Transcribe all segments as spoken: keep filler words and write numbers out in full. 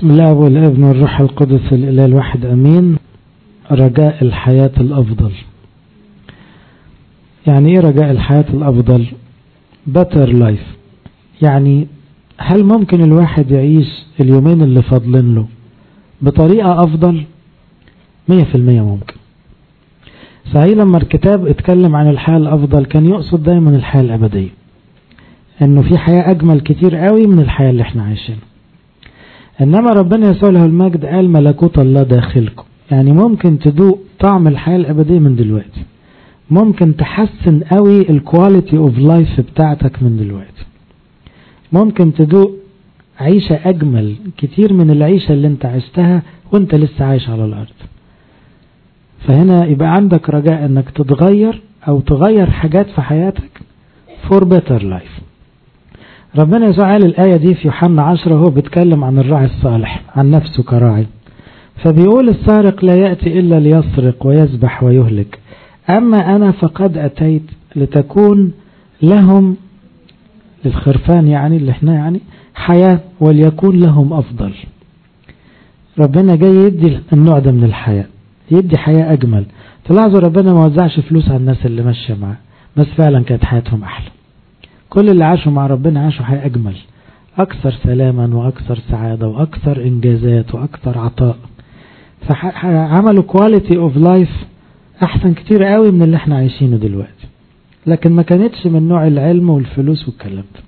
بسم الله والابن والروح القدس الإله الواحد أمين. رجاء الحياة الأفضل. يعني إيه رجاء الحياة الأفضل؟ better life. يعني هل ممكن الواحد يعيش اليومين اللي فاضلين له بطريقة أفضل؟ مية في المية ممكن. صحيح لما الكتاب اتكلم عن الحياة الأفضل كان يقصد دايما الحياة الأبدية، إنه في حياة أجمل كتير قوي من الحياة اللي احنا عايشينها. إنما ربنا يسوع له المجد قال ملكوت الله داخلكم، يعني ممكن تدوق طعم الحياة الأبدية من دلوقتي، ممكن تحسن قوي الكواليتي اوف لايف بتاعتك من دلوقتي، ممكن تدوق عيشة أجمل كتير من العيشة اللي انت عشتها وانت لسه عايش على الأرض. فهنا يبقى عندك رجاء انك تتغير او تغير حاجات في حياتك for better life. ربنا يسوع قال الآية دي في يوحنا عشرة، هو بيتكلم عن الراعي الصالح، عن نفسه كراعي، فبيقول السارق لا يأتي إلا ليسرق ويذبح ويهلك، أما أنا فقد أتيت لتكون لهم، للخرفان يعني اللي احنا يعني حياة وليكون لهم أفضل. ربنا جاي يدي النوع ده من الحياة، يدي حياة أجمل. تلاحظوا ربنا ما وزعش فلوس على الناس اللي ماشية معاه، بس فعلا كانت حياتهم أحلى. كل اللي عاشوا مع ربنا عاشوا حياة أجمل، أكثر سلاما وأكثر سعادة وأكثر إنجازات وأكثر عطاء، فعملوا كواليتي اوف لايف أحسن كتير قوي من اللي احنا عايشينه دلوقتي، لكن ما كانتش من نوع العلم والفلوس والكلام ده.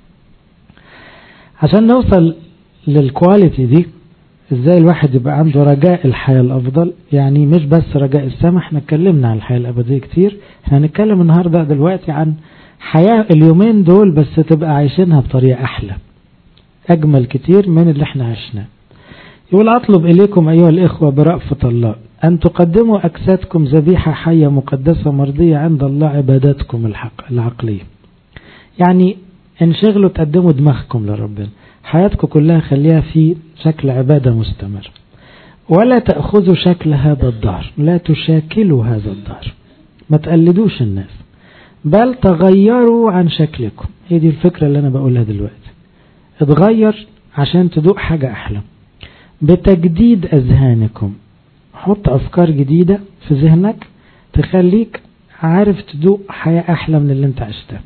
عشان نوصل للكواليتي دي، ازاي الواحد يبقى عنده رجاء الحياة الأفضل؟ يعني مش بس رجاء السماء، احنا اتكلمنا عن الحياة الأبدية كتير، احنا هنتكلم النهاردة دلوقتي عن حياة اليومين دول بس تبقى عايشينها بطريقة أحلى أجمل كتير من اللي احنا عشناه. يقول أطلب إليكم أيها الإخوة برأفة الله أن تقدموا أجسادكم ذبيحة حية مقدسة مرضية عند الله عباداتكم الحق العقلية. يعني انشغلوا تقدموا دماغكم لربنا، حياتكم كلها خليها في شكل عبادة مستمر، ولا تأخذوا شكل هذا الدهر، لا تشاكلوا هذا الدهر، ما تقلدوش الناس، بل تغيروا عن شكلكم. هي دي الفكرة اللي أنا بقولها دلوقتي، اتغير عشان تدوق حاجة أحلى بتجديد أذهانكم. حط أفكار جديدة في ذهنك تخليك عارف تدوق حياة أحلى من اللي انت عشتها،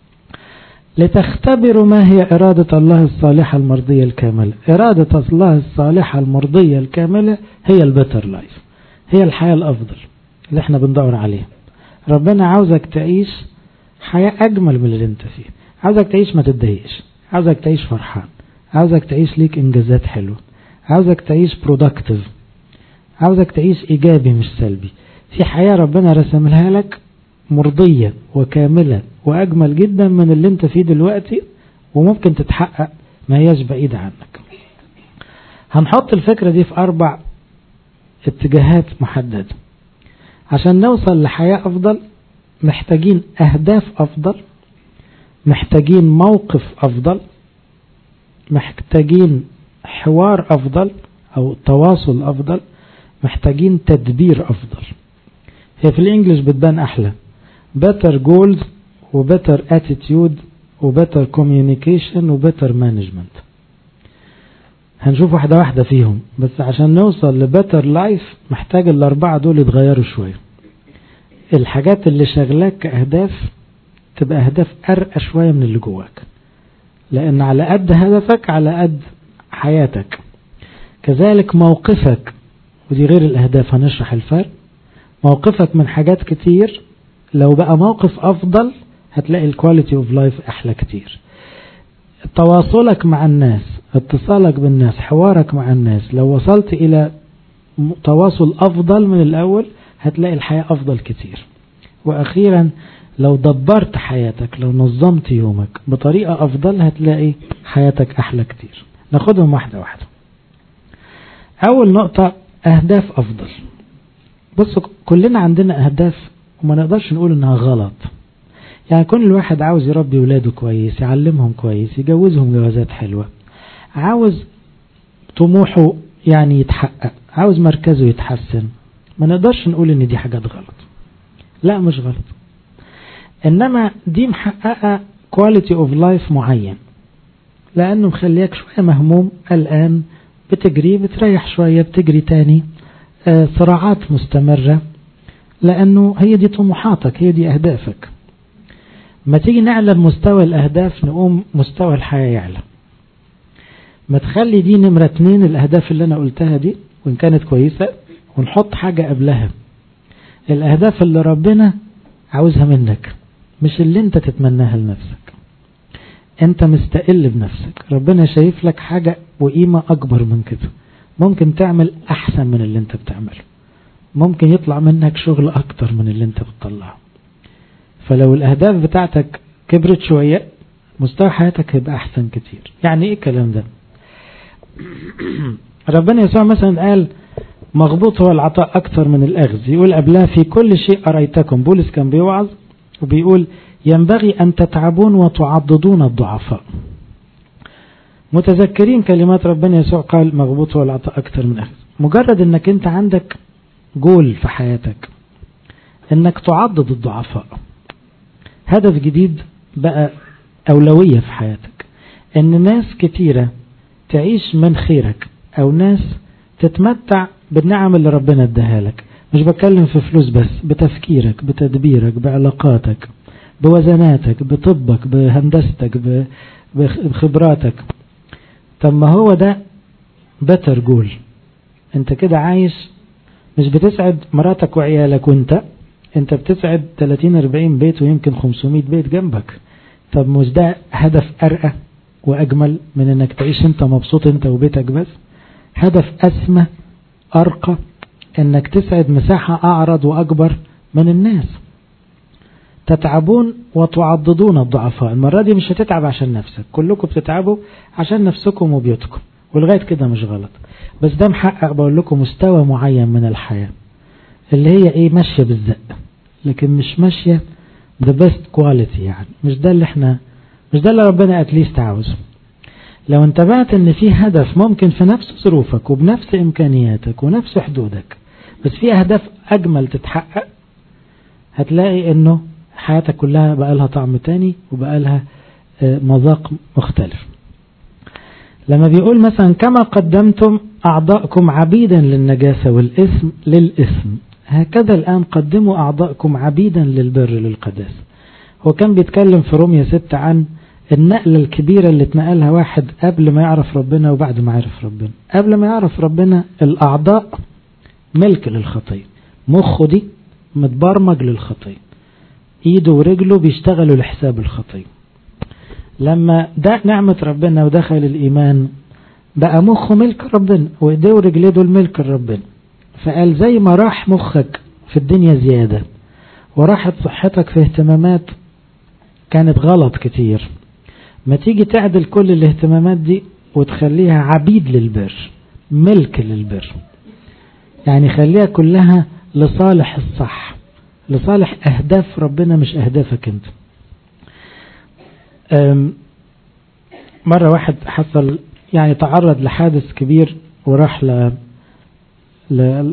لتختبروا ما هي إرادة الله الصالحة المرضية الكاملة. إرادة الله الصالحة المرضية الكاملة هي البتر لايف، هي الحياة الأفضل اللي احنا بندور عليها. ربنا عاوزك تعيش حياة أجمل من اللي انت فيه، عاوزك تعيش ما تتضايقش، عاوزك تعيش فرحان، عاوزك تعيش ليك إنجازات حلوة، عاوزك تعيش برودكتيف، عاوزك تعيش إيجابي مش سلبي. في حياة ربنا رسمها لك مرضية وكاملة وأجمل جدا من اللي انت فيه دلوقتي، وممكن تتحقق، ما هياش بعيدة عنك. هنحط الفكرة دي في أربع اتجاهات محددة. عشان نوصل لحياة أفضل محتاجين أهداف أفضل، محتاجين موقف أفضل، محتاجين حوار أفضل أو تواصل أفضل، محتاجين تدبير أفضل. هي في الإنجليش بتبان أحلى، better goals و better attitude و better communication و better management. هنشوف واحدة واحدة فيهم، بس عشان نوصل ل better life محتاج الأربعة دول يتغيروا شوية. الحاجات اللي شغلاك كأهداف تبقى أهداف أرقى شوية من اللي جواك، لأن على قد هدفك على قد حياتك. كذلك موقفك، ودي غير الأهداف هنشرح الفرق. موقفك من حاجات كتير لو بقى موقف أفضل هتلاقي الكواليتي اوف لايف أحلى كتير. تواصلك مع الناس، اتصالك بالناس، حوارك مع الناس، لو وصلت إلى تواصل أفضل من الأول هتلاقي الحياة أفضل كتير. وأخيرا لو دبرت حياتك، لو نظمت يومك بطريقة أفضل هتلاقي حياتك أحلى كتير. ناخدهم واحدة واحدة. أول نقطة أهداف أفضل. بصوا كلنا عندنا أهداف وما نقدرش نقول إنها غلط. يعني كل الواحد عاوز يربي ولاده كويس، يعلمهم كويس، يجوزهم جوازات حلوة، عاوز طموحه يعني يتحقق، عاوز مركزه يتحسن. ما نقدرش نقول إن دي حاجات غلط، لا مش غلط، إنما دي محققة quality of life معين، لأنه مخليك شوية مهموم قلقان بتجري بتريح شوية بتجري تاني، آه صراعات مستمرة، لأنه هي دي طموحاتك، هي دي أهدافك. ما تيجي نعلى مستوى الأهداف نقوم مستوى الحياة يعلى. ما تخلي دي نمرة اتنين الأهداف اللي أنا قلتها دي وإن كانت كويسة، ونحط حاجة قبلها الأهداف اللي ربنا عاوزها منك، مش اللي انت تتمناها لنفسك. انت مستقل بنفسك، ربنا شايف لك حاجة وقيمة أكبر من كده، ممكن تعمل أحسن من اللي انت بتعمله، ممكن يطلع منك شغل أكتر من اللي انت بتطلعه. فلو الأهداف بتاعتك كبرت شوية مستوى حياتك هيبقى أحسن كتير. يعني إيه الكلام ده؟ ربنا يسوع مثلا قال مغبوط هو العطاء أكثر من الأخذ، يقول قبلها في كل شيء أريتكم. بولس كان بيوعظ وبيقول ينبغي أن تتعبون وتعضدون الضعفاء. متذكرين كلمات ربنا يسوع قال مغبوط هو العطاء أكثر من الأخذ. مجرد أنك أنت عندك جول في حياتك أنك تعضد الضعفاء، هدف جديد بقى أولوية في حياتك، أن ناس كتيرة تعيش من خيرك، أو ناس تتمتع بالنعم اللي ربنا اداها لك. مش بتكلم في فلوس بس، بتفكيرك، بتدبيرك، بعلاقاتك، بوزناتك، بطبك، بهندستك، بخبراتك. طب ما هو ده بتر جول. انت كده عايش مش بتسعد مراتك وعيالك وانت انت بتسعد ثلاثين أربعين بيت ويمكن خمسمائة بيت جنبك. طب مش ده هدف أرقى وأجمل من انك تعيش انت مبسوط انت وبيتك بس؟ هدف أسمى أرقى انك تسعد مساحة أعرض وأكبر من الناس. تتعبون وتعضدون الضعفاء. المرة دي مش هتتعب عشان نفسك، كلكم بتتعبوا عشان نفسكم وبيوتكم، ولغاية كده مش غلط، بس ده محقق بقول لكم مستوى معين من الحياة اللي هي ايه، ماشية بالزق، لكن مش ماشية the best quality. يعني مش ده اللي احنا مش ده اللي ربنا اتليست عاوزه. لو انتبهت ان في هدف ممكن في نفس ظروفك وبنفس امكانياتك ونفس حدودك، بس في اهداف اجمل تتحقق، هتلاقي انه حياتك كلها بقى لها طعم تاني وبقى لها مذاق مختلف. لما بيقول مثلا كما قدمتم أعضاءكم عبيدا للنجاسة والإثم للإثم، هكذا الآن قدموا أعضاءكم عبيدا للبر للقداسة. هو كان بيتكلم في رومية ستة عن النقلة الكبيرة اللي اتنقلها واحد قبل ما يعرف ربنا وبعد ما يعرف ربنا. قبل ما يعرف ربنا الأعضاء ملك للخطية، مخه دي متبرمج للخطية، ايده ورجله بيشتغلوا لحساب الخطية. لما ده نعمة ربنا ودخل الإيمان بقى مخه ملك ربنا وايديه ورجليه دول ملك ربنا. فقال زي ما راح مخك في الدنيا زيادة وراحت صحتك في اهتمامات كانت غلط كتير، ما تيجي تعدل كل الاهتمامات دي وتخليها عبيد للبر، ملك للبر. يعني خليها كلها لصالح الصح، لصالح أهداف ربنا مش أهدافك أنت. مرة واحد حصل يعني تعرض لحادث كبير وراح ل... ل...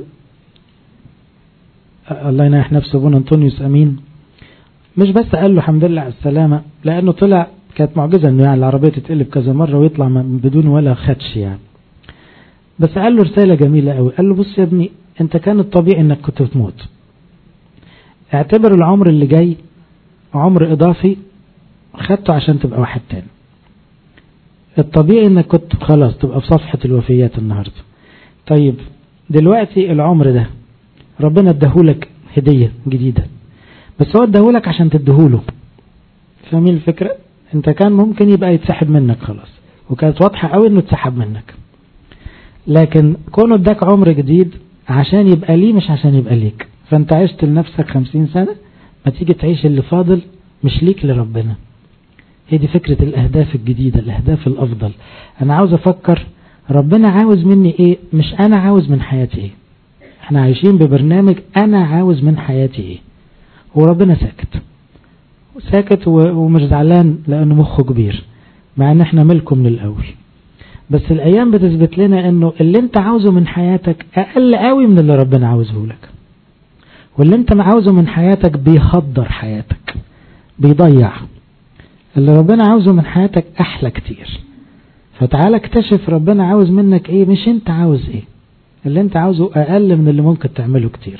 الله يناح نفسه ابونا أنطونيوس أمين. مش بس قال له الحمد لله على السلامة، لأنه طلع كانت معجزة أنه يعني العربية تتقلب كذا مرة ويطلع بدون ولا خدش يعني. بس قال له رسالة جميلة قوي، قال له بص يا ابني أنت كان الطبيعي أنك كنت تموت، اعتبر العمر اللي جاي عمر إضافي خدته عشان تبقى واحد تاني. الطبيعي انك كنت خلاص تبقى في صفحة الوفيات النهاردة. طيب دلوقتي العمر ده ربنا ادهولك هدية جديدة، بس هو ادهولك عشان تدهوله. فاهمين الفكرة؟ انت كان ممكن يبقى يتسحب منك خلاص، وكانت واضحة قوي انه يتسحب منك، لكن كونه اداك عمر جديد عشان يبقى ليه مش عشان يبقى ليك. فانت عشت لنفسك خمسين سنة، ما تيجي تعيش اللي فاضل مش ليك لربنا. هي دي فكرة الأهداف الجديدة، الأهداف الأفضل. أنا عاوز أفكر ربنا عاوز مني إيه، مش أنا عاوز من حياتي إيه. احنا عايشين ببرنامج أنا عاوز من حياتي إيه، وربنا ساكت ساكت ومش زعلان لأنه مخه كبير، مع أن احنا ملكه من الأول. بس الأيام بتثبت لنا أنه اللي انت عاوزه من حياتك أقل قوي من اللي ربنا عاوزه لك، واللي انت عاوزه من حياتك بيخدر حياتك، بيضيع. اللي ربنا عاوزه من حياتك أحلى كتير. فتعالى اكتشف ربنا عاوز منك ايه، مش انت عاوز ايه. اللي انت عاوزه اقل من اللي ممكن تعمله كتير.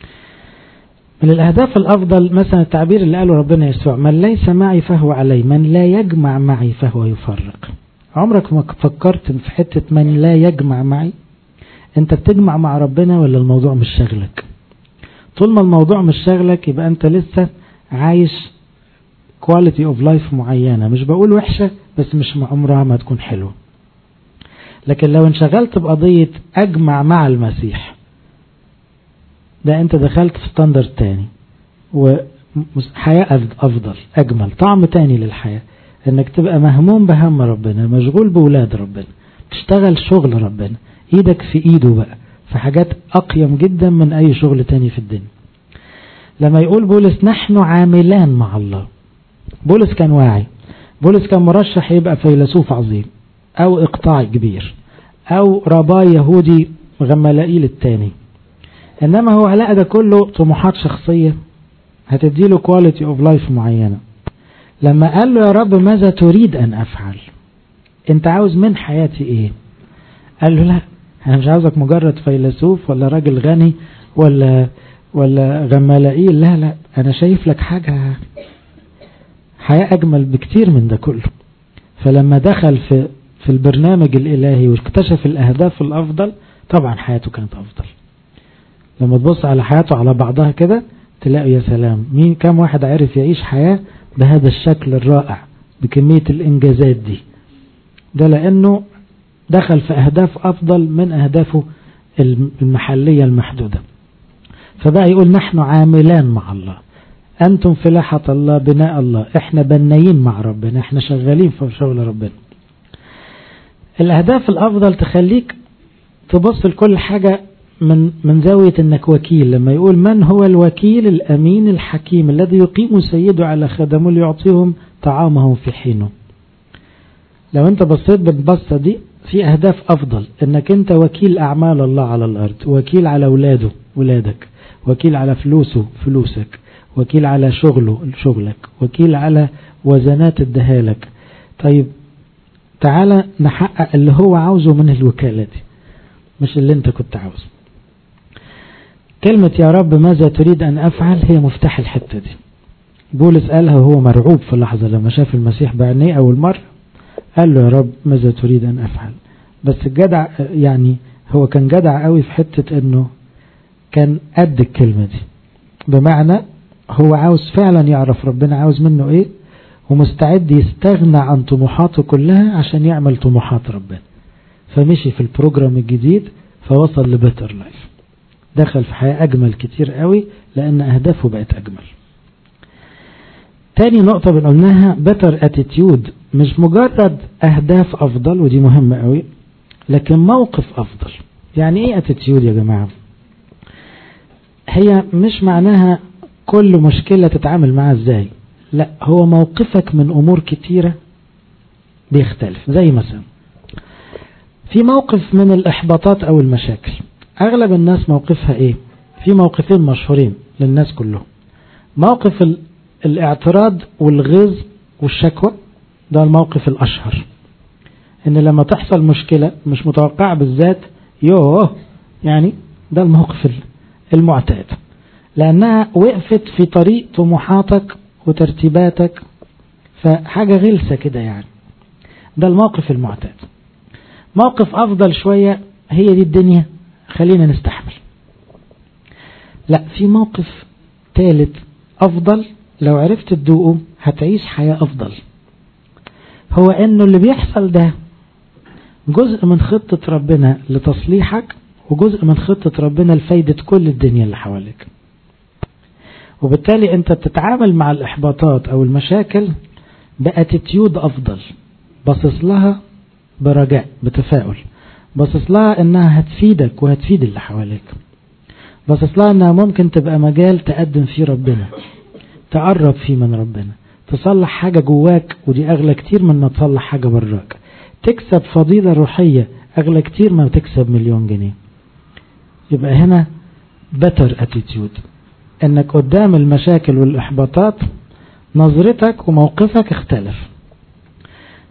من الاهداف الافضل مثلا التعبير اللي قاله ربنا يسوع: من ليس معي فهو علي، من لا يجمع معي فهو يفرق. عمرك ما فكرت في حتة من لا يجمع معي؟ انت بتجمع مع ربنا ولا الموضوع مش شغلك؟ طول ما الموضوع مش شغلك يبقى انت لسه عايش quality of life معينة، مش بقول وحشة بس مش عمرها ما تكون حلوة. لكن لو انشغلت بقضية اجمع مع المسيح، ده انت دخلت في ستاندرد تاني وحياة افضل اجمل، طعم تاني للحياة، انك تبقى مهموم بهم ربنا، مشغول بولاد ربنا، تشتغل شغل ربنا، ايدك في ايده بقى في حاجات اقيم جدا من اي شغل تاني في الدنيا. لما يقول بولس نحن عاملان مع الله، بولس كان واعي، بولس كان مرشح يبقى فيلسوف عظيم او اقطاعي كبير او رباي يهودي غملائيل التاني، انما هو لقى ده كله طموحات شخصية هتديله quality of life معينة. لما قال له يا رب ماذا تريد ان افعل، انت عاوز من حياتي ايه؟ قال له لا، انا مش عاوزك مجرد فيلسوف ولا راجل غني ولا ولا غملائيل، لا لا، انا شايف لك حاجة حياة اجمل بكتير من ده كله. فلما دخل في في البرنامج الالهي واكتشف الاهداف الافضل، طبعا حياته كانت افضل. لما تبص على حياته على بعضها كده تلاقي يا سلام، مين كم واحد عارف يعيش حياة بهذا الشكل الرائع بكمية الانجازات دي؟ ده لانه دخل في اهداف افضل من اهدافه المحلية المحدودة. فبقى يقول نحن عاملان مع الله، انتم فلاحة الله بناء الله، احنا بنايين مع ربنا، احنا شغالين في شغل ربنا. الاهداف الافضل تخليك تبص لكل حاجة من من زاوية انك وكيل. لما يقول من هو الوكيل الامين الحكيم الذي يقيم سيده على خدمه ليعطيهم طعامهم في حينه. لو انت بصيت بالبصة دي في اهداف افضل، انك انت وكيل اعمال الله على الارض، وكيل على اولاده ولادك، وكيل على فلوسه فلوسك، وكيل على شغله شغلك، وكيل على وزنات الدهالك. طيب تعالى نحقق اللي هو عاوزه من الوكالة دي، مش اللي انت كنت عاوزه. كلمة يا رب ماذا تريد ان افعل هي مفتاح الحتة دي. بولس قالها وهو مرعوب في اللحظة لما شاف المسيح بعينيه اول مرة، قال له يا رب ماذا تريد ان افعل. بس الجدع يعني هو كان جدع قوي في حتة انه كان قد الكلمة دي، بمعنى هو عاوز فعلا يعرف ربنا عاوز منه ايه، ومستعد يستغنى عن طموحاته كلها عشان يعمل طموحات ربنا. فمشي في البروجرام الجديد فوصل لبيتر لايف، دخل في حياة اجمل كتير قوي لان اهدافه بقت اجمل. تاني نقطة بنقولناها بيتر اتيتيود، مش مجرد اهداف افضل ودي مهمة قوي، لكن موقف افضل. يعني ايه اتيتيود يا جماعة؟ هي مش معناها كل مشكلة تتعامل معها ازاي، لا، هو موقفك من امور كتيرة بيختلف. زي مثلا في موقف من الاحباطات او المشاكل، اغلب الناس موقفها ايه؟ في موقفين مشهورين للناس كلهم. موقف الاعتراض والغيظ والشكوى، ده الموقف الاشهر، ان لما تحصل مشكلة مش متوقعة بالذات يوه، يعني ده الموقف المعتاد، لانها وقفت في طريق طموحاتك وترتيباتك، فحاجة غلسة كده يعني. ده الموقف المعتاد. موقف افضل شوية، هي دي الدنيا خلينا نستحمل. لا، في موقف ثالث افضل، لو عرفت تدوقه هتعيش حياة افضل. هو انه اللي بيحصل ده جزء من خطة ربنا لتصليحك، وجزء من خطة ربنا لفايدة كل الدنيا اللي حواليك. وبالتالي انت بتتعامل مع الاحباطات او المشاكل باتيتيود افضل، باصص لها برجاء بتفاؤل، باصص لها انها هتفيدك وهتفيد اللي حواليك، باصص لها انها ممكن تبقى مجال تقدم فيه ربنا، تقرب فيه من ربنا، تصلح حاجة جواك ودي اغلى كتير من ما تصلح حاجة براك، تكسب فضيلة روحية اغلى كتير ما تكسب مليون جنيه. يبقى هنا better attitude، انك قدام المشاكل والاحباطات نظرتك وموقفك اختلف.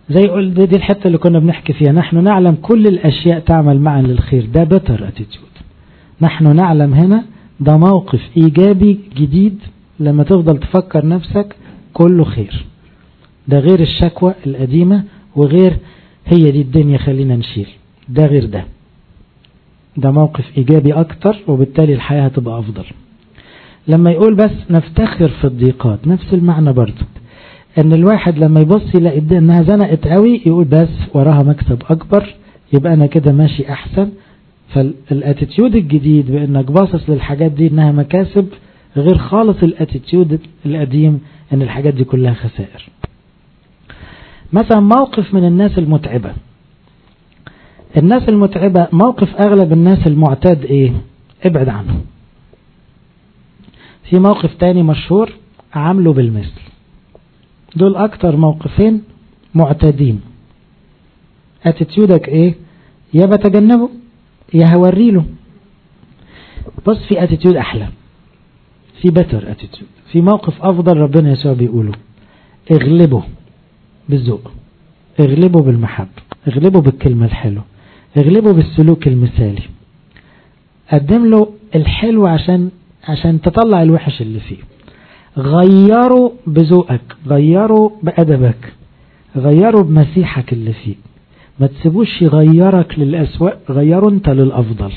زي قول دي, دي الحتة اللي كنا بنحكي فيها، نحن نعلم كل الأشياء تعمل معا للخير، ده better attitude. نحن نعلم هنا ده موقف إيجابي جديد لما تفضل تفكر نفسك كله خير، ده غير الشكوى القديمة وغير هي دي الدنيا خلينا نشيل، ده غير ده، ده موقف إيجابي أكتر وبالتالي الحياة هتبقى أفضل. لما يقول بس نفتخر في الضيقات، نفس المعنى برضو، ان الواحد لما يبص يلاقي انها زنقت قوي يقول بس وراها مكسب اكبر، يبقى انا كده ماشي احسن. فالاتيتيود الجديد بانك باصص للحاجات دي انها مكاسب غير خالص الاتيتيود القديم ان الحاجات دي كلها خسائر. مثلا موقف من الناس المتعبة، الناس المتعبة موقف اغلب الناس المعتاد ايه؟ ابعد عنه. في موقف تاني مشهور، عامله بالمثل. دول اكتر موقفين معتادين. اتيتيودك ايه؟ يا بتجنبه يا هوريله. بص في اتيتيود احلى، في بيتر اتيتيود، في موقف افضل ربنا يسوع بيقوله اغلبه بالذوق، اغلبه بالمحبة، اغلبه بالكلمة الحلوة، اغلبه بالسلوك المثالي. قدم له الحلو عشان عشان تطلع الوحش اللي فيه. غيره بذوقك، غيره بأدبك، غيره بمسيحك اللي فيه. ما تسيبوش يغيرك للأسوأ، غيره انت للأفضل.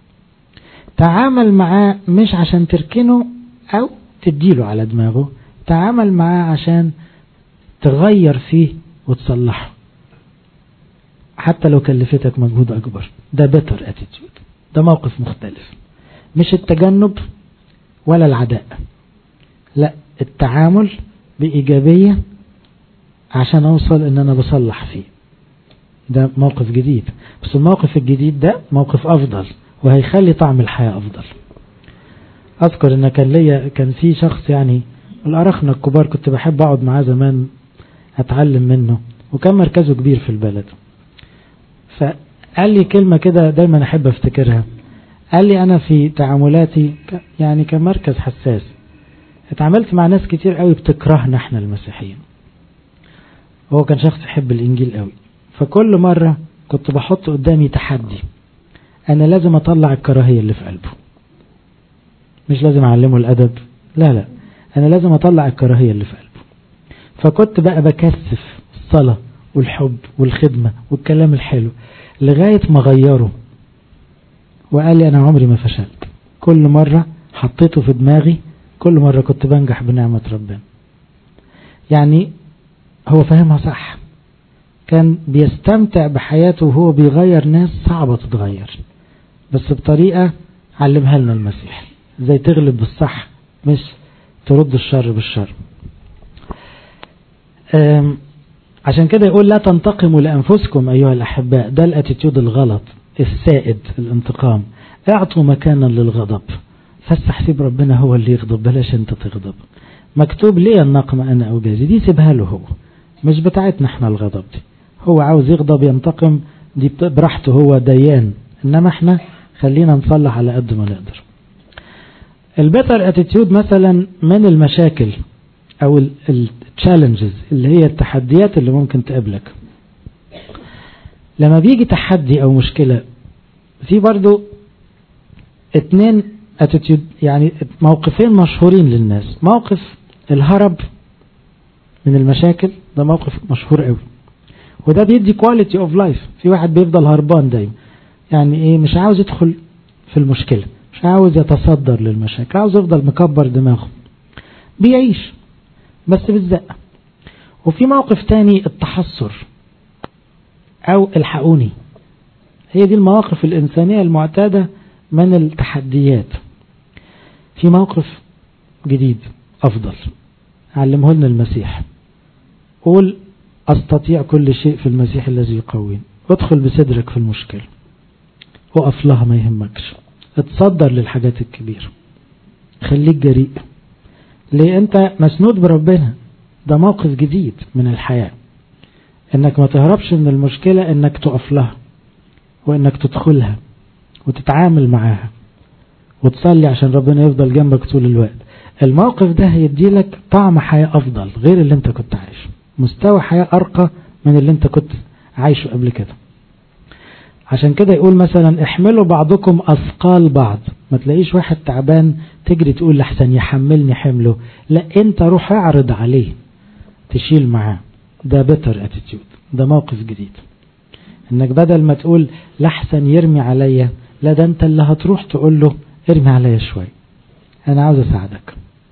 تعامل معاه مش عشان تركنه أو تديله على دماغه، تعامل معاه عشان تغير فيه وتصلحه حتى لو كلفتك مجهود أكبر. ده better attitude، ده موقف مختلف، مش التجنب ولا العداء، لا التعامل بإيجابية عشان أوصل إن أنا بصلح فيه. ده موقف جديد، بس الموقف الجديد ده موقف أفضل وهيخلي طعم الحياة أفضل. أذكر إن كان ليا كان في شخص يعني الأرخنة الكبار كنت بحب أقعد معاه زمان أتعلم منه، وكان مركزه كبير في البلد. فقال لي كلمة كده دايما أحب أفتكرها. قال لي أنا في تعاملاتي يعني كمركز حساس اتعاملت مع ناس كتير قوي بتكرهنا احنا المسيحيين. هو كان شخص يحب الإنجيل قوي، فكل مرة كنت بحط قدامي تحدي، أنا لازم أطلع الكراهية اللي في قلبه، مش لازم أعلمه الأدب، لا لا أنا لازم أطلع الكراهية اللي في قلبه. فكنت بقى بكثف الصلاة والحب والخدمة والكلام الحلو لغاية ما غيره. وقال لي أنا عمري ما فشلت، كل مرة حطيته في دماغي، كل مرة كنت بنجح بنعمة ربنا. يعني هو فهمها صح، كان بيستمتع بحياته وهو بيغير ناس صعبة تتغير، بس بطريقة علمها لنا المسيح ازاي تغلب بالصح مش ترد الشر بالشر. عشان كده يقول لا تنتقموا لأنفسكم أيها الأحباء، ده الاتيتيود الغلط السائد، الانتقام. اعطوا مكانا للغضب، فسح سيب ربنا هو اللي يغضب، بلاش انت تغضب. مكتوب لي النقم أنا أو جازي، دي سيبها له هو، مش بتاعتنا احنا الغضب دي. هو عاوز يغضب ينتقم دي براحته، هو ديان، انما احنا خلينا نصلح على قد ما نقدر. البيتر اتيتيود مثلا من المشاكل او التشالنجز اللي هي التحديات اللي ممكن تقابلك. لما بيجي تحدي او مشكلة، في برضو اتنين اتيتيود، يعني موقفين مشهورين للناس. موقف الهرب من المشاكل، ده موقف مشهور قوي، وده بيدي كواليتي اوف لايف. في واحد بيفضل هربان دايما، يعني ايه، مش عاوز يدخل في المشكلة، مش عاوز يتصدر للمشاكل، عاوز يفضل مكبر دماغه، بيعيش بس بالزق. وفي موقف تاني التحصر او الحقوني، هي دي المواقف الإنسانية المعتادة من التحديات. في موقف جديد أفضل علمه لنا المسيح، قول أستطيع كل شيء في المسيح الذي يقوين. ادخل بصدرك في المشكلة، وقف لها ما يهمكش، اتصدر للحاجات الكبيرة، خليك جريء، ليه انت مسنود بربنا. ده موقف جديد من الحياة، انك ما تهربش من المشكلة، انك تقف لها وانك تدخلها وتتعامل معاها وتصلي عشان ربنا يفضل جنبك طول الوقت. الموقف ده هيديلك طعم حياة افضل غير اللي انت كنت عايشه، مستوى حياة ارقى من اللي انت كنت عايشه قبل كده. عشان كده يقول مثلا احملوا بعضكم أثقال بعض. ما تلاقيش واحد تعبان تجري تقول لحسن يحملني حمله، لا انت روح اعرض عليه تشيل معاه. ده better attitude، ده موقف جديد. انك بدل ما تقول لحسن يرمي عليا، لا ده انت اللي هتروح تقول له ارمي عليا شوي، انا عاوز اساعدك.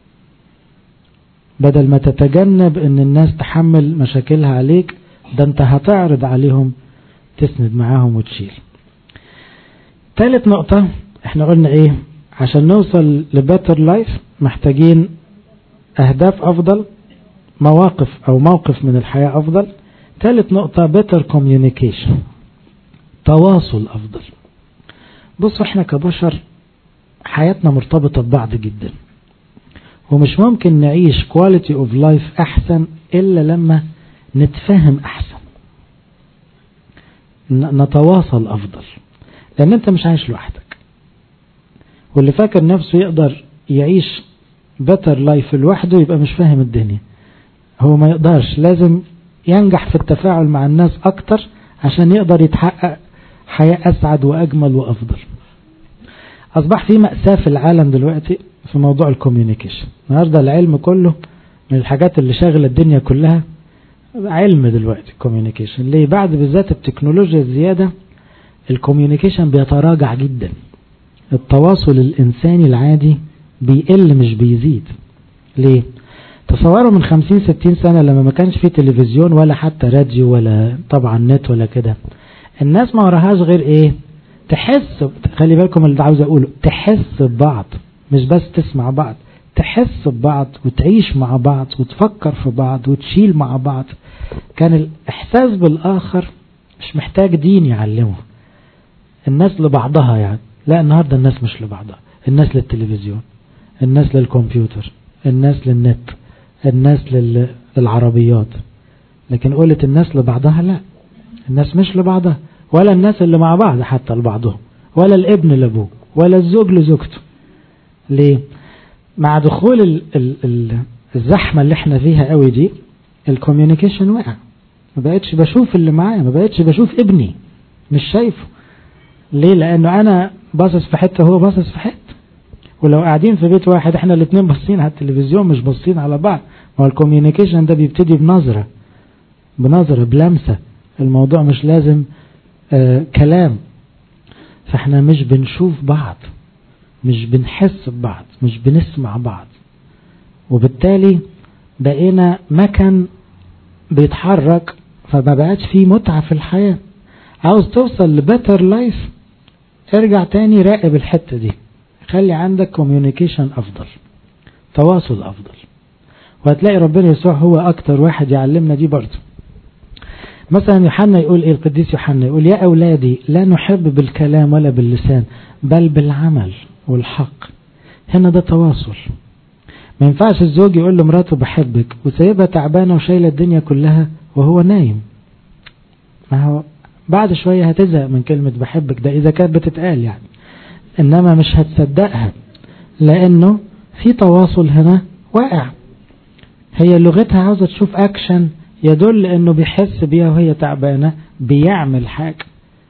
بدل ما تتجنب ان الناس تحمل مشاكلها عليك، ده انت هتعرض عليهم تسند معاهم وتشيل. ثالث نقطة احنا قلنا ايه؟ عشان نوصل لبيتر لايف محتاجين اهداف افضل، مواقف او موقف من الحياة افضل. ثالث نقطة better communication، تواصل افضل. بصوا احنا كبشر حياتنا مرتبطة ببعض جدا، ومش ممكن نعيش quality of life احسن الا لما نتفاهم احسن، نتواصل افضل. لان انت مش عايش لوحدك، واللي فاكر نفسه يقدر يعيش better life لوحده يبقى مش فاهم الدنيا. هو ما يقدرش، لازم ينجح في التفاعل مع الناس اكتر عشان يقدر يتحقق حياة اسعد واجمل وافضل. اصبح في مأساة في العالم دلوقتي في موضوع الكوميونيكيشن. النهارده العلم كله من الحاجات اللي شاغله الدنيا كلها علم دلوقتي كوميونيكيشن. ليه؟ بعد بالذات التكنولوجيا الزياده الكوميونيكيشن بيتراجع جدا. التواصل الانساني العادي بيقل مش بيزيد. ليه؟ تصوروا من خمسين ستين سنة لما ما كانش فيه تلفزيون ولا حتى راديو ولا طبعا نت ولا كده، الناس ما وراهاش غير ايه؟ تحس. خلي بالكم اللي عاوز اقوله، تحس ببعض، مش بس تسمع بعض، تحس ببعض وتعيش مع بعض وتفكر في بعض وتشيل مع بعض. كان الاحساس بالاخر مش محتاج دين يعلمه، الناس لبعضها يعني. لا، النهاردة الناس مش لبعضها، الناس للتلفزيون، الناس للكمبيوتر، الناس للنت، الناس للعربيات. لكن قولت الناس لبعضها، لا، الناس مش لبعضها، ولا الناس اللي مع بعض حتى لبعضهم، ولا الابن لابوه، ولا الزوج لزوجته. ليه؟ مع دخول ال ال ال الزحمة اللي احنا فيها قوي دي، الكوميونيكيشن وقع. ما بقتش بشوف اللي معايا، ما بقتش بشوف ابني، مش شايفه. ليه؟ لانه انا باصص في حتة هو باصص في حتة. ولو قاعدين في بيت واحد احنا الاثنين باصين على التلفزيون مش باصين على بعض. ما الكوميونيكيشن ده بيبتدي بنظرة بنظرة بلمسة. الموضوع مش لازم آه كلام. فاحنا مش بنشوف بعض، مش بنحس ببعض، مش بنسمع بعض، وبالتالي بقينا مكان بيتحرك، فما بقاش فيه متعة في الحياة. عاوز توصل لبيتر لايف، ارجع تاني راقب الحتة دي، خلي عندك كوميونيكيشن افضل، تواصل افضل، وهتلاقي ربنا يسوع هو اكتر واحد يعلمنا دي برضه. مثلا يوحنا يقول ايه؟ القديس يوحنا يقول يا اولادي لا نحب بالكلام ولا باللسان بل بالعمل والحق. هنا ده تواصل. ما ينفعش الزوج يقول لمراته بحبك وسايبها تعبانة وشايلة الدنيا كلها وهو نايم. ما هو بعد شوية هتزهق من كلمة بحبك ده إذا كانت بتتقال يعني، إنما مش هتصدقها لأنه في تواصل هنا واقع. هي لغتها عاوزة تشوف أكشن يدل إنه بيحس بيها وهي تعبانة، بيعمل حاجة.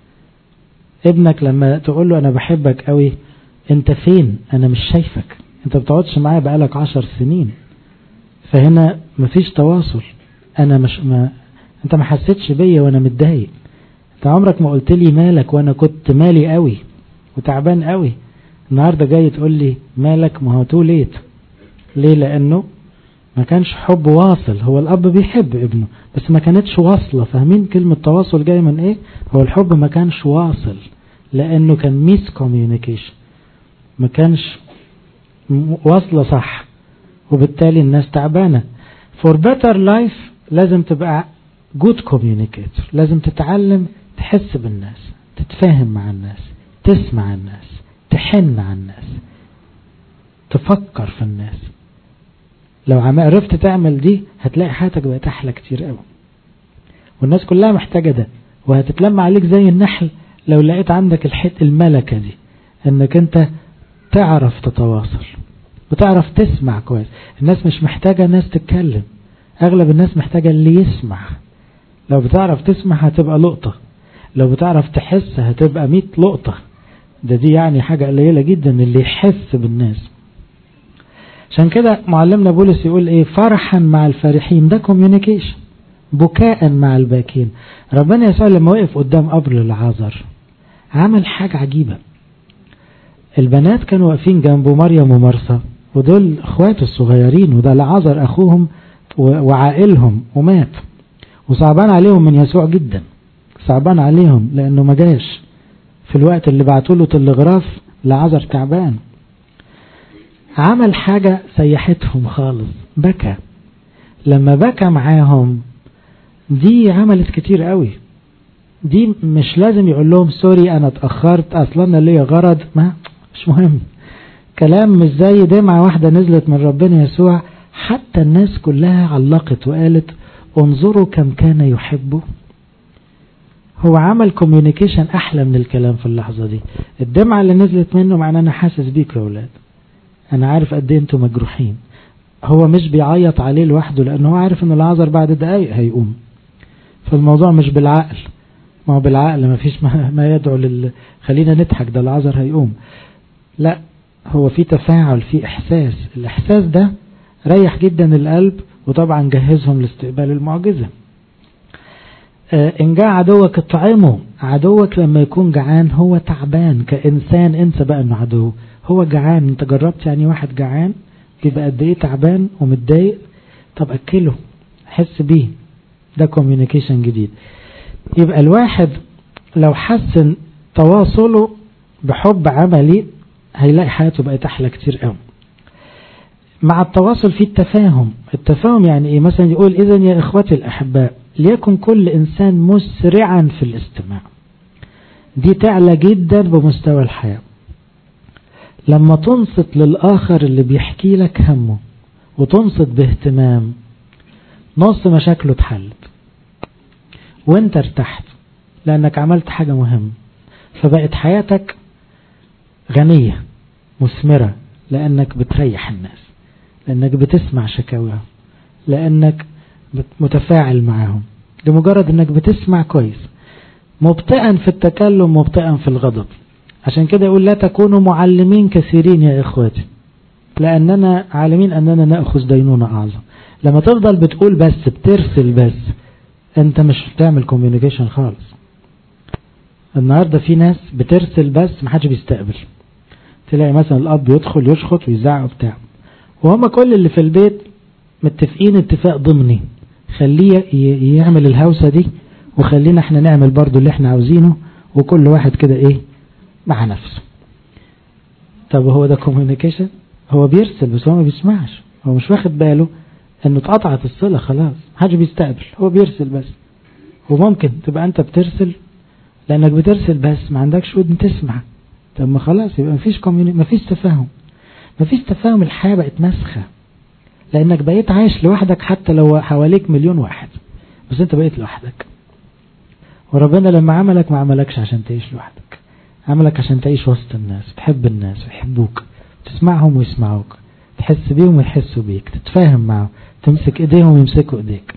ابنك لما تقول له أنا بحبك قوي، أنت فين؟ أنا مش شايفك، أنت بتقعدش معايا بقالك عشر سنين. فهنا مفيش تواصل. أنا مش ما أنت ما حسيتش بيا وأنا متضايق. أنت عمرك ما قلت لي مالك وأنا كنت مالي قوي وتعبان قوي. النهاردة جاي تقول لي مالك؟ ما هو تو ليت. ليه؟ لأنه ما كانش حب واصل. هو الأب بيحب ابنه بس ما كانتش واصلة. فاهمين كلمة تواصل جاي من إيه؟ هو الحب ما كانش واصل لأنه كان ميس كوميونيكيشن، ما كانش واصلة صح، وبالتالي الناس تعبانة. for better life لازم تبقى good communicator، لازم تتعلم تحس بالناس، تتفاهم مع الناس، تسمع الناس، تحن على الناس، تفكر في الناس. لو عرفت تعمل دي هتلاقي حياتك بقت احلى كتير قوي، والناس كلها محتاجة ده، وهتتلم عليك زي النحل لو لقيت عندك الحت الملكة دي، انك انت تعرف تتواصل وتعرف تسمع كويس. الناس مش محتاجة ناس تتكلم، اغلب الناس محتاجة اللي يسمع. لو بتعرف تسمع هتبقى لقطة، لو بتعرف تحس هتبقى مية لقطة. ده دي يعني حاجة قليلة جدا اللي يحس بالناس. عشان كده معلمنا بولس يقول ايه؟ فرحا مع الفرحين، ده كوميونيكيشن. بكاء مع الباكين. ربنا يسوع لما وقف قدام قبر العازر عمل حاجة عجيبة. البنات كانوا واقفين جنبه، مريم ومرثا، ودول اخواته الصغيرين، وده العازر اخوهم وعائلهم ومات، وصعبان عليهم من يسوع جدا، صعبان عليهم لانه ما جاش في الوقت اللي بعتوا له تلغراف لعازر تعبان. عمل حاجة سيحتهم خالص، بكى. لما بكى معاهم دي عملت كتير قوي. دي مش لازم يقول لهم سوري انا اتأخرت اصلا ليا غرض، ما مش مهم. كلام مش زي دمعة واحدة نزلت من ربنا يسوع، حتى الناس كلها علقت وقالت انظروا كم كان يحبه. هو عمل كوميونيكيشن احلى من الكلام في اللحظة دي. الدمعة اللي نزلت منه معناه انا حاسس بيك يا اولاد، انا عارف قد ايه انتوا مجروحين. هو مش بيعيط عليه لوحده، لانه هو عارف ان العازر بعد دقايق هيقوم. فالموضوع مش بالعقل، ما هو بالعقل ما فيش ما يدعو لل خلينا نضحك ده العازر هيقوم. لا، هو في تفاعل، في احساس. الاحساس ده ريح جدا القلب، وطبعا جهزهم لاستقبال المعجزة. آه ان جاء عدوك اطعمه. عدوك لما يكون جعان هو تعبان كإنسان، انسى بقى انه عدو، هو جعان. انت جربت يعني واحد جعان يبقى قد ايه تعبان ومتضايق؟ طب اكله، حس بيه. ده كوميونيكيشن جديد. يبقى الواحد لو حسن تواصله بحب عملي هيلاقي حياته بقت احلى كتير قوي. مع التواصل في التفاهم. التفاهم يعني ايه؟ مثلا يقول اذن يا اخوتي الاحباء ليكن كل انسان مسرعا في الاستماع. دي تعلى جدا بمستوى الحياة. لما تنصت للآخر اللي بيحكي لك همه وتنصت باهتمام، نص مشاكله اتحلت وانت ارتحت لانك عملت حاجة مهمة، فبقت حياتك غنية مثمرة، لانك بتريح الناس، لانك بتسمع شكاويهم، لانك متفاعل معاهم، لمجرد انك بتسمع كويس، مبطئا في التكلم مبطئا في الغضب. عشان كده يقول لا تكونوا معلمين كثيرين يا اخواتي لاننا عالمين اننا نأخذ دينونة اعظم. لما تفضل بتقول بس، بترسل بس، انت مش بتعمل كوميونيكيشن خالص. النهاردة في ناس بترسل بس محدش بيستقبل. تلاقي مثلا الاب يدخل يشخط ويزعق وبتاع، وهم كل اللي في البيت متفقين اتفاق ضمني، خليه يعمل الهوسة دي وخلينا احنا نعمل برضو اللي احنا عاوزينه، وكل واحد كده ايه مع نفسه. طب هو ده كوميونيكيشن؟ هو بيرسل بس هو ما بيسمعش، هو مش واخد باله انه اتقطعت الصلة خلاص، محدش بيستقبل، هو بيرسل بس. وممكن تبقى انت بترسل لانك بترسل بس ما عندكش ودن تسمع. طب ما خلاص يبقى مفيش كوميونيكيشن، مفيش تفاهم. مفيش تفاهم، الحياة بقت مسخة لانك بقيت عايش لوحدك، حتى لو حواليك مليون واحد بس انت بقيت لوحدك. وربنا لما عملك ما عملكش عشان تعيش لوحدك، عملك عشان تعيش وسط الناس، تحب الناس ويحبوك، تسمعهم ويسمعوك، تحس بيهم ويحسوا بيك، تتفاهم معهم، تمسك ايديهم ويمسكوا ايديك.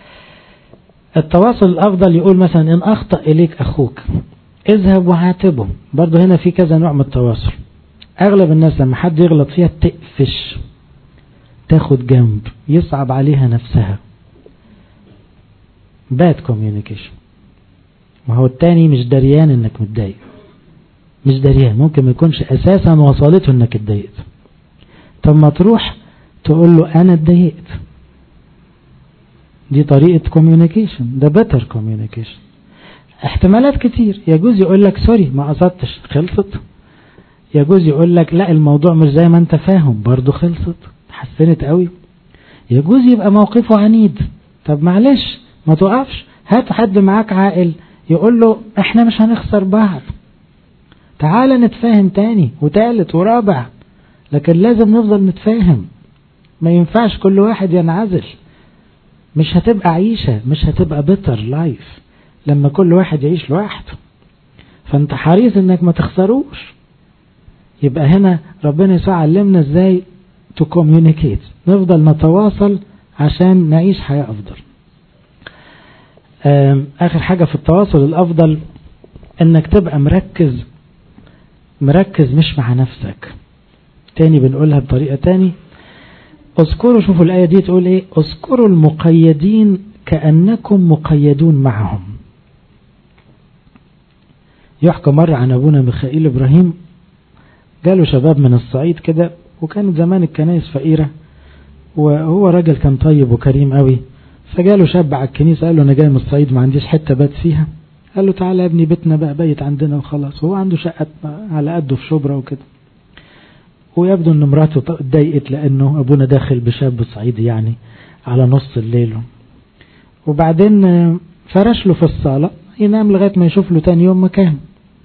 التواصل الافضل يقول مثلا ان اخطأ اليك اخوك اذهب وعاتبه. برضو هنا في كذا نوع من التواصل. اغلب الناس لما حد يغلط فيها تقفش، تاخد جنب، يصعب عليها نفسها. bad communication. ما هو التاني مش دريان انك متضايق، مش دريان، ممكن ما يكونش اساسا وصلته انك اتضايقت. طب ما تروح تقول له انا اتضايقت. دي طريقة كوميونيكيشن، ده better communication. احتمالات كتير. يجوز يقول لك سوري ما قصدتش، خلصت. يجوز يقول لك لا الموضوع مش زي ما انت فاهم، برضو خلصت، حسنت قوي. يجوز يبقى موقفه عنيد، طب معلش ما توقفش، هات حد معاك عاقل يقول له احنا مش هنخسر بعض، تعال نتفاهم تاني وتالت ورابع. لكن لازم نفضل نتفاهم، ما ينفعش كل واحد ينعزل. مش هتبقى عيشة، مش هتبقى better life لما كل واحد يعيش لوحده. فانت حريص انك ما تخسروش. يبقى هنا ربنا يسوع علمنا ازاي to communicate، نفضل نتواصل عشان نعيش حياة افضل. آخر حاجة في التواصل الأفضل انك تبقى مركز مركز مش مع نفسك. تاني بنقولها بطريقة تاني، اذكروا، شوفوا الآية دي تقول ايه، اذكروا المقيدين كأنكم مقيدون معهم. يحكى مرة عن أبونا ميخائيل إبراهيم، جاله شباب من الصعيد كده، وكانت زمان الكنائس فقيرة، وهو راجل كان طيب وكريم قوي، فجاله شاب على الكنيسة قال له أنا جاي من الصعيد ما عنديش حتة بات فيها، قال له تعالى يا ابني بيتنا بقى بيت عندنا وخلاص. هو عنده شقة على قده في شبرا وكده، ويبدو ان مراته اتضايقت لانه ابونا داخل بشاب صعيدي يعني على نص الليل. وبعدين فرش له في الصالة ينام لغاية ما يشوف له تاني يوم مكان.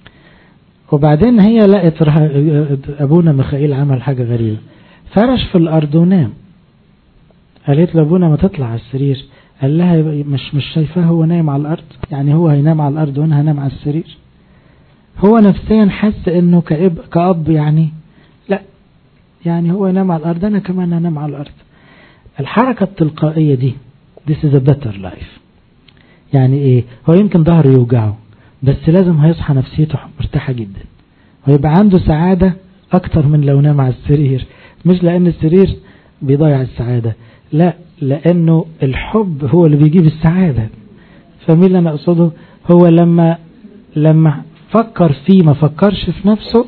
وبعدين هي لقت ابونا ميخائيل عمل حاجة غريبة، فرش في الارض ونام. قالت له ابونا ما تطلع على السرير، قال لها مش مش شايفاه هو نايم على الارض، يعني هو هينام على الارض وانا هنام على السرير. هو نفسيا حس انه كأب كأب يعني لا، يعني هو ينام على الارض انا كمان هنام على الارض. الحركة التلقائية دي this is a better life. يعني ايه، هو يمكن ظهره يوجعه بس لازم هيصحى نفسيته مرتاحة جدا، ويبقى عنده سعادة اكتر من لو نام على السرير. مش لان السرير بيضيع السعادة، لا، لانه الحب هو اللي بيجيب السعادة. فمين اللي انا اقصده، هو لما لما فكر فيه ما فكرش في نفسه،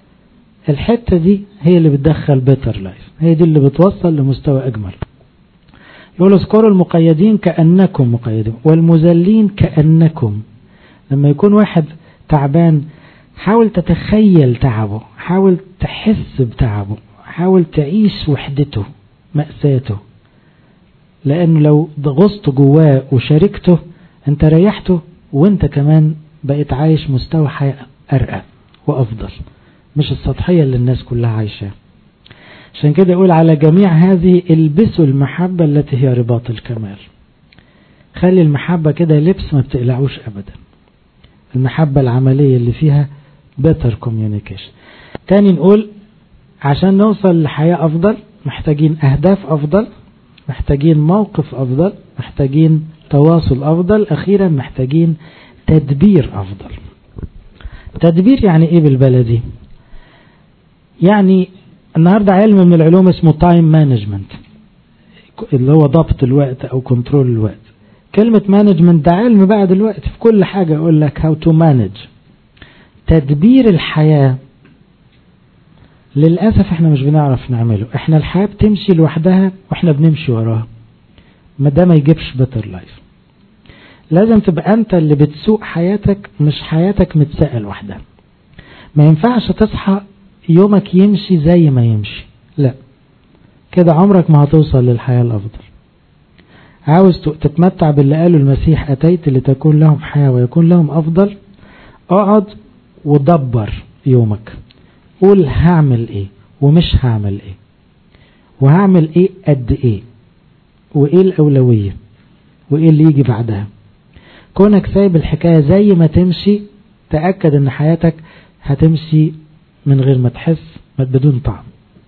الحتة دي هي اللي بتدخل بيتر لايف، هي دي اللي بتوصل لمستوى اجمل. يقول اذكروا المقيدين كأنكم مقيدون والمذلين كأنكم. لما يكون واحد تعبان حاول تتخيل تعبه، حاول تحس بتعبه، حاول تعيش وحدته مأساته، لأنه لو ضغطت جواه وشاركته انت ريحته، وانت كمان بقيت عايش مستوى حياة أرقى وأفضل، مش السطحية اللي الناس كلها عايشاه. عشان كده يقول على جميع هذه البسوا المحبة التي هي رباط الكمال. خلي المحبة كده لبس ما بتقلعوش أبدا، المحبة العملية اللي فيها better communication. تاني نقول عشان نوصل لحياة أفضل محتاجين أهداف أفضل، محتاجين موقف أفضل، محتاجين تواصل أفضل، أخيرا محتاجين تدبير أفضل. تدبير يعني إيه بالبلدي؟ يعني النهاردة علم من العلوم اسمه time management، اللي هو ضبط الوقت أو كنترول الوقت. كلمة management ده علم بقى دلوقتي في كل حاجة، يقول لك how to manage. تدبير الحياة للأسف احنا مش بنعرف نعمله، احنا الحياة بتمشي لوحدها واحنا بنمشي وراها، ما ده ما يجيبش better life. لازم تبقى انت اللي بتسوق حياتك، مش حياتك متساقة لوحدها. ما ينفعش تصحى يومك يمشي زي ما يمشي، لا، كده عمرك ما هتوصل للحياة الأفضل. عاوز تتمتع باللي قاله المسيح أتيت لتكون لهم حياة ويكون لهم أفضل، اقعد ودبر يومك، قول هعمل ايه ومش هعمل ايه، وهعمل ايه قد ايه، وايه الأولوية، وايه اللي يجي بعدها. كونك سايب الحكاية زي ما تمشي، تأكد ان حياتك هتمشي من غير ما تحس، بدون طعم،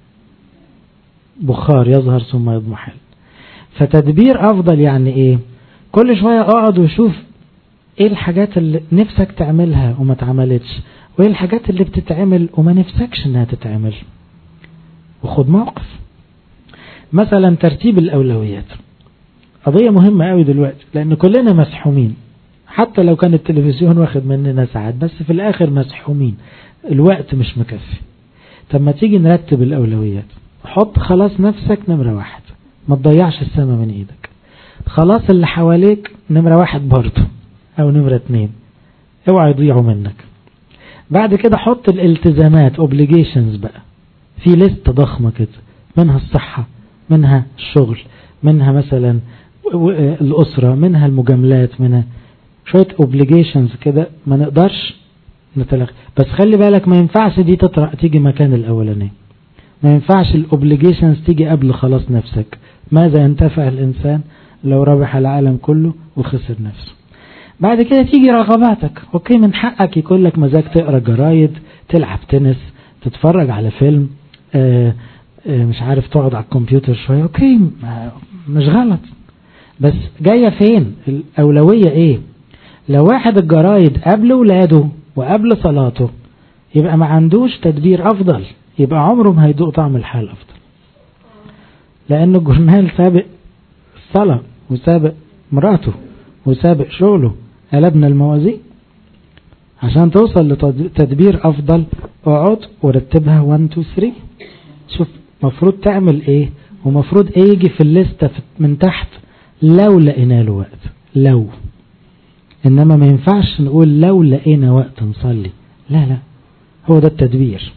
بخار يظهر ثم يضمحل. فتدبير أفضل يعني ايه، كل شوية اقعد وشوف ايه الحاجات اللي نفسك تعملها وما تعملتش، وايه الحاجات اللي بتتعمل وما نفسكش انها تتعمل، وخد موقف. مثلا ترتيب الأولويات قضية مهمة قوي دلوقتي، لأن كلنا مسحومين، حتى لو كان التلفزيون واخد مننا ساعات، بس في الآخر مسحومين، الوقت مش مكفي. طب ما تيجي نرتب الأولويات، حط خلاص نفسك نمرة واحد، ما تضيعش السما من ايدك. خلاص اللي حواليك نمرة واحد برضه او نمرة اتنين، اوعى يضيعوا منك. بعد كده حط الالتزامات obligations بقى، في لستة ضخمة كده، منها الصحة، منها الشغل، منها مثلا الأسرة، منها المجاملات، منها شوية obligations كده ما نقدرش نتلغي. بس خلي بالك ما ينفعش دي تطرق تيجي مكان الأولاني، ما ينفعش الاوبليجيشنز تيجي قبل خلاص نفسك. ماذا ينتفع الإنسان لو ربح العالم كله وخسر نفسه؟ بعد كده تيجي رغباتك. اوكي، من حقك يكون لك مزاج تقرأ جرايد، تلعب تنس، تتفرج على فيلم، آآ آآ مش عارف تقعد على الكمبيوتر شوية، اوكي مش غلط. بس جاية فين الأولوية ايه؟ لو واحد الجرايد قبل ولاده وقبل صلاته يبقى ما عندوش تدبير أفضل، يبقى عمره ما هيدوق طعم الحياة الأفضل، لأن الجرنال سابق الصلاة وسابق مراته وسابق شغله. قلبنا الموازين. عشان توصل لتدبير أفضل اقعد ورتبها واحد اتنين تلاتة. شوف مفروض تعمل ايه ومفروض ايه يجي في الليستة من تحت لو لقينا له وقت. لو انما ما ينفعش نقول لو لقينا وقت نصلي، لا لا، هو ده التدبير.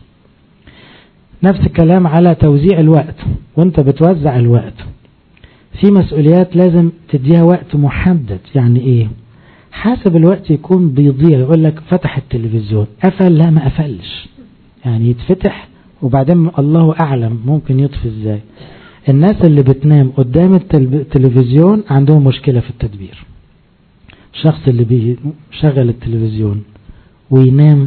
نفس الكلام على توزيع الوقت. وانت بتوزع الوقت في مسؤوليات لازم تديها وقت محدد. يعني ايه؟ حاسب الوقت يكون بيضيع. يقول لك فتح التلفزيون قفل، لا ما قفلش، يعني يتفتح وبعدين الله اعلم ممكن يطفي ازاي. الناس اللي بتنام قدام التلفزيون عندهم مشكلة في التدبير. الشخص اللي بيشغل التلفزيون وينام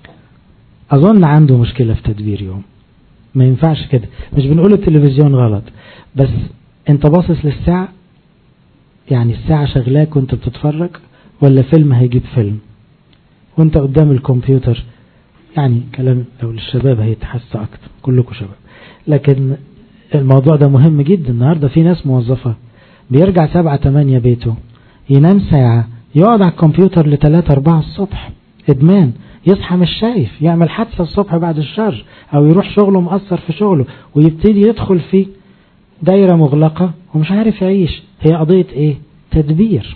اظن عنده مشكلة في تدبير يوم. ما ينفعش كده. مش بنقول التلفزيون غلط، بس انت باصص للساعة، يعني الساعة شغلاك وانت بتتفرج، ولا فيلم هيجيب فيلم وانت قدام الكمبيوتر. يعني كلام لو للشباب هيتحس اكتر، كلكم شباب، لكن الموضوع ده مهم جدا. النهاردة في ناس موظفة بيرجع سبعة تمانية بيته، ينام ساعة، يقعد على الكمبيوتر لتلاتة اربعة الصبح. ادمان. يصحى مش شايف، يعمل حادثة الصبح بعد الشر، او يروح شغله مقصر في شغله ويبتدي يدخل في دايرة مغلقة ومش عارف يعيش. هي قضية ايه؟ تدبير.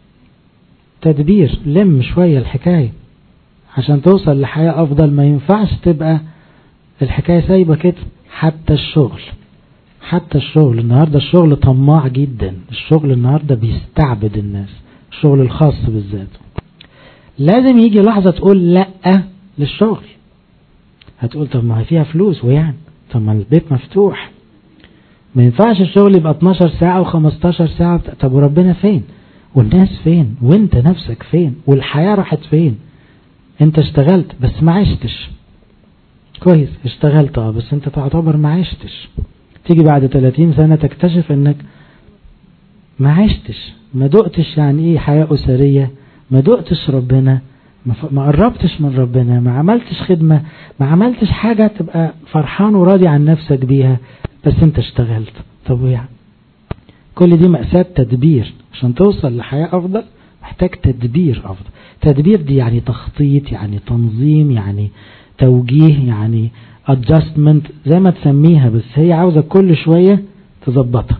تدبير. لم شوية الحكاية عشان توصل لحياة افضل. ما ينفعش تبقى الحكاية سايبة كده. حتى الشغل، حتى الشغل النهاردة الشغل طماع جدا. الشغل النهاردة بيستعبد الناس، الشغل الخاص بالذات. لازم يجي لحظة تقول لا للشغل. هتقول طب ما هي فيها فلوس، ويعني طب ما البيت مفتوح. ما ينفعش الشغل يبقى اتناشر ساعة وخمستاشر ساعة. طب وربنا فين؟ والناس فين؟ وانت نفسك فين؟ والحياة راحت فين؟ انت اشتغلت بس ما عشتش كويس. اشتغلت اه بس انت تعتبر ما عشتش. تيجي بعد تلاتين سنة تكتشف انك ما عشتش، ما دقتش يعني ايه حياة أسرية، ما دقتش ربنا، ما قربتش من ربنا، ما عملتش خدمة، ما عملتش حاجة تبقى فرحان وراضي عن نفسك بيها، بس انت اشتغلت. طب يعني كل دي مأساة تدبير. عشان توصل لحياة أفضل محتاج تدبير أفضل. تدبير دي يعني تخطيط، يعني تنظيم، يعني توجيه، يعني adjustment زي ما تسميها، بس هي عاوزة كل شوية تظبطها.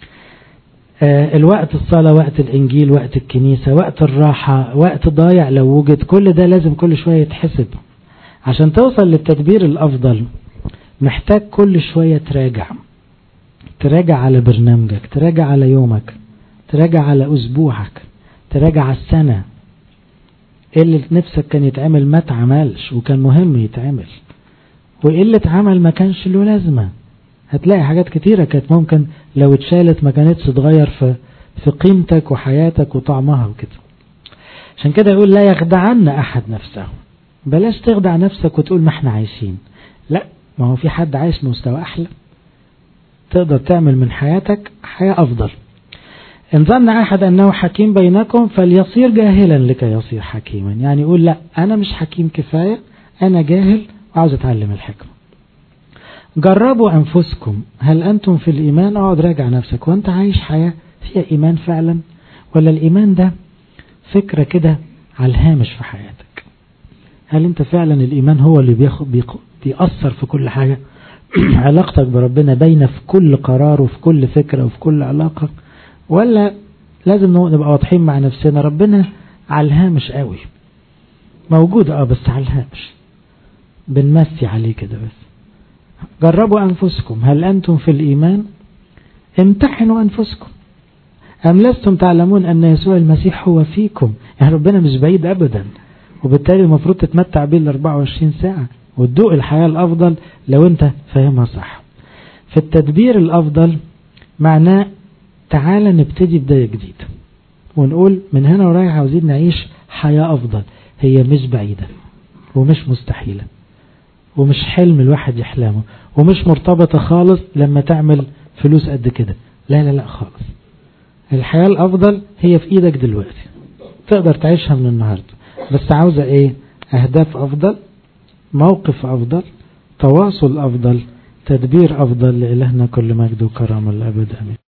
آه الوقت، الصلاة، وقت الإنجيل، وقت الكنيسة، وقت الراحة، وقت ضايع لو وجد، كل ده لازم كل شوية يتحسب. عشان توصل للتدبير الأفضل محتاج كل شوية تراجع. تراجع على برنامجك، تراجع على يومك، تراجع على أسبوعك، تراجع على السنة. ايه اللي نفسك كان يتعمل ما تعملش وكان مهم يتعمل، وايه اللي اتعمل ما كانش له لازمة. هتلاقي حاجات كتيرة كانت ممكن لو اتشالت ما كانتش تغير في في قيمتك وحياتك وطعمها وكده. عشان كده يقول لا يخدعن احد نفسه. بلاش تخدع نفسك وتقول ما احنا عايشين. لا، ما هو في حد عايش مستوى احلى، تقدر تعمل من حياتك حياة افضل. إن ظن أحد أنه حكيم بينكم فليصير جاهلا لكي يصير حكيما. يعني يقول لا أنا مش حكيم كفاية، أنا جاهل وعاوز أتعلم الحكمة. جربوا أنفسكم هل أنتم في الإيمان. اقعد راجع نفسك وأنت عايش حياة فيها إيمان فعلا، ولا الإيمان ده فكرة كده على الهامش في حياتك. هل أنت فعلا الإيمان هو اللي بياخد بيأثر في كل حاجة؟ علاقتك بربنا باينة في كل قرار وفي كل فكرة وفي كل علاقة، ولا لازم نبقى واضحين مع نفسنا ربنا على الهامش قوي موجود اه بس على الهامش بنمسي عليه كده بس. جربوا أنفسكم هل أنتم في الإيمان. امتحنوا أنفسكم أم لستم تعلمون أن يسوع المسيح هو فيكم. يعني ربنا مش بعيد أبدا، وبالتالي المفروض تتمتع بيه ال أربعة وعشرين ساعة وتدوق الحياة الأفضل لو أنت فاهمها صح. في التدبير الأفضل معناه تعال نبتدي بداية جديدة ونقول من هنا ورايح عاوزين نعيش حياة أفضل. هي مش بعيدة ومش مستحيلة ومش حلم الواحد يحلمه ومش مرتبطة خالص لما تعمل فلوس قد كده. لا لا لا خالص. الحياة الأفضل هي في إيدك دلوقتي، تقدر تعيشها من النهاردة، بس عاوزة إيه؟ أهداف أفضل، موقف أفضل، تواصل أفضل، تدبير أفضل. لإلهنا كل مجد وكرم الأبد آمين.